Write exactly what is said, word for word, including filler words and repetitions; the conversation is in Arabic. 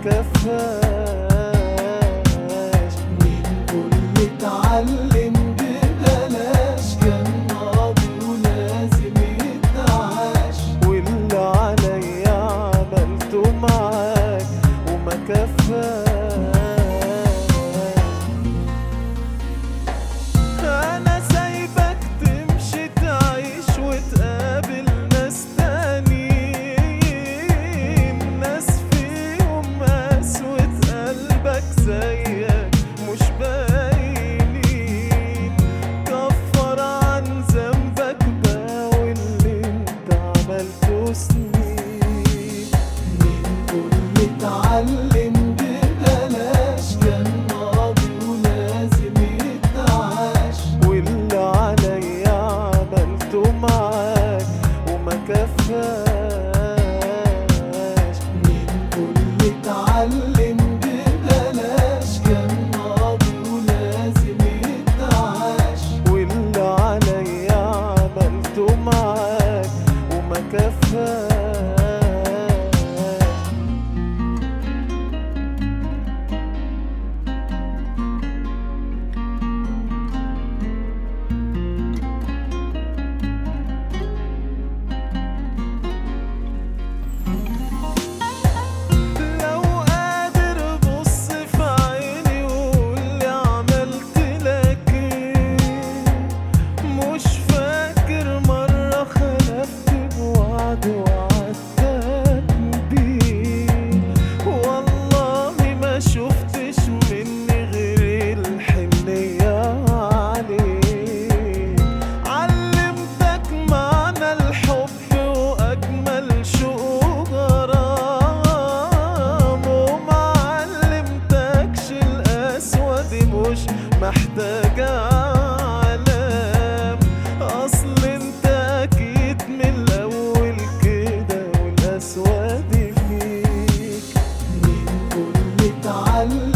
كفاش. مين كل اتعلم ببلاش، كان ماضي ولازم يتعاش، واللي عليا عملته معاك وما كفاش. أنا سايبك تمشي تعيش وتقابل ناس تانيين، ناس فيهم قسوة قلبك زيك مش باينين. كفر عن ذنبك بقى واللي انت عملته سنين. مين كل اتعلم ببلاش، كان ماضي ولازم يتعاش، واللي عليا عملته معاك وما كفاش. مين كل اتعلم ببلاش، كان ماضي ولازم يتعاش، واللي عليا عملته معاك وما كفاش. لو قادر بص في عيني وقولي عملت لك ايه، مش فاكر مرة خلفت بوعد وعدتك بيه. والله ما شفتش مني غير الحنية عليك، علمتك معنى الحب وأجمل شوق غرام، ومعلمتكش القسوة دي مش محتاجة علام. أصل انت أكيد من الأول كده والقسوة دي فيك. مين كل اتعلم